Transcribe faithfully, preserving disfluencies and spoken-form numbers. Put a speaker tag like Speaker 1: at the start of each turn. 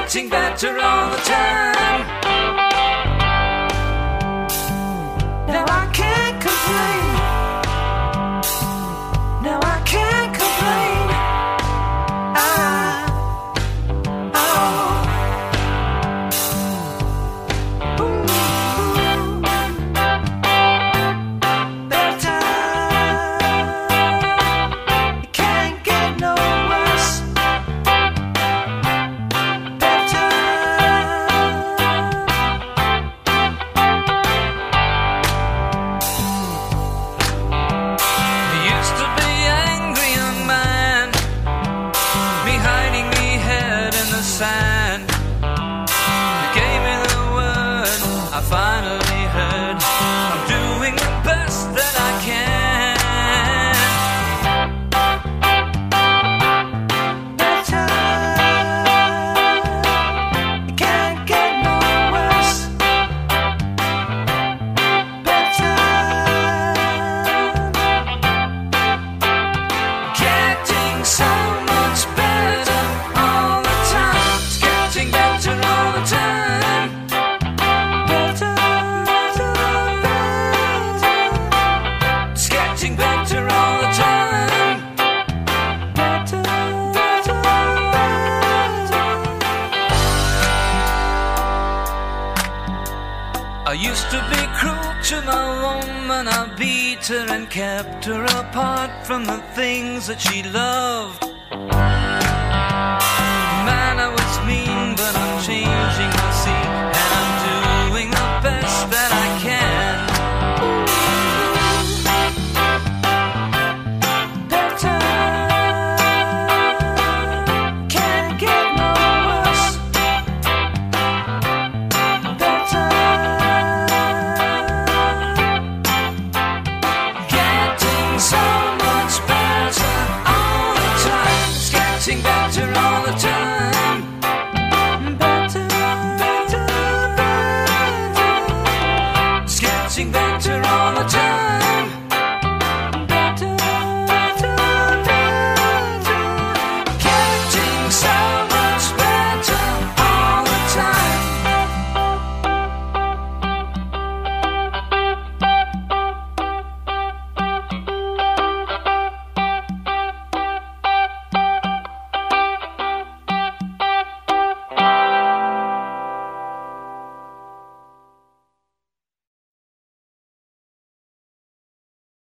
Speaker 1: getting better all the time. Now I can't complain. Now I can't complain. I, oh. Ooh, better. It can't get no worse. Better. He used to be angry young man, me hiding me head in the sand. He gave me the word, I finally heard. I'm doing the best that I can. Better. It can't get no worse. Better. Getting so much better all the time. It's getting better all the time. Better, better, better. It's getting better all the time. Better, better, better. I used to be cruel to my woman. I beat her and kept her apart from the things that she loved. Man, I was mean, but I'm changing, I see, and I'm doing the best that I can. Better. Can't get no worse. Better. Getting so